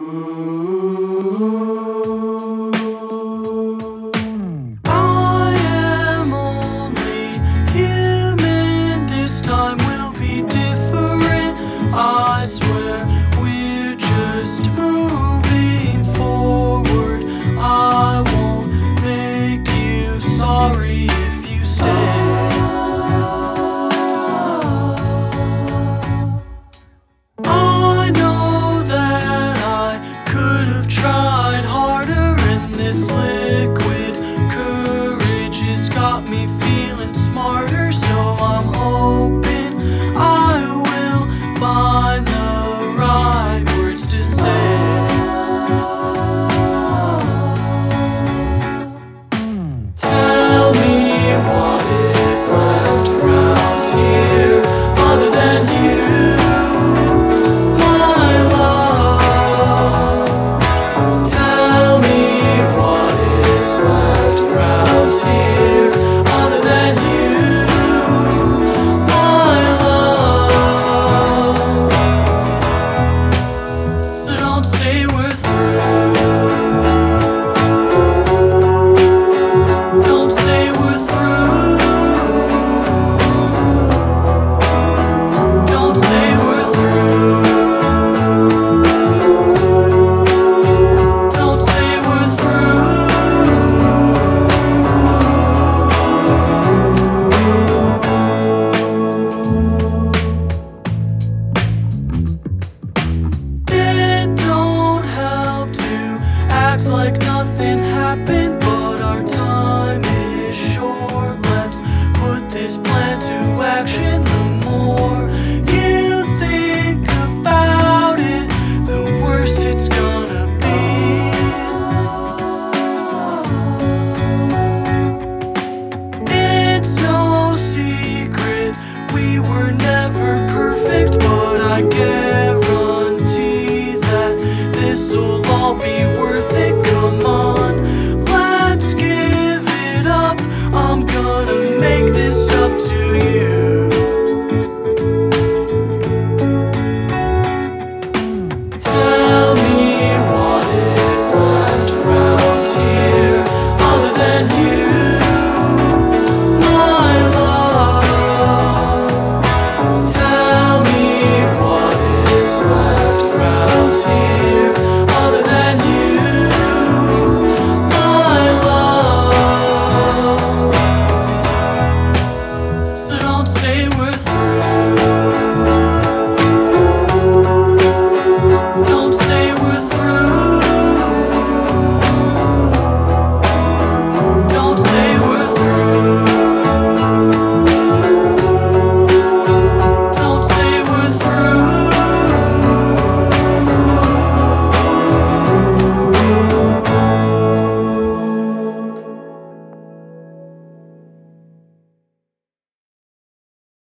I am only human. This time will be different. I swear we're just moving forward. I won't make you sorry if you stay. I know that I could have tried harder, and this liquid courage has got me feeling smarter. So I'm hoping I will find the right words to say. Tell me what is left around here other than you, my love. Tell me what is left around here other than you, my love. So don't say we're through. Don't say we're through. Don't say we're through. Don't say we're through. It don't help to act like nothing happened.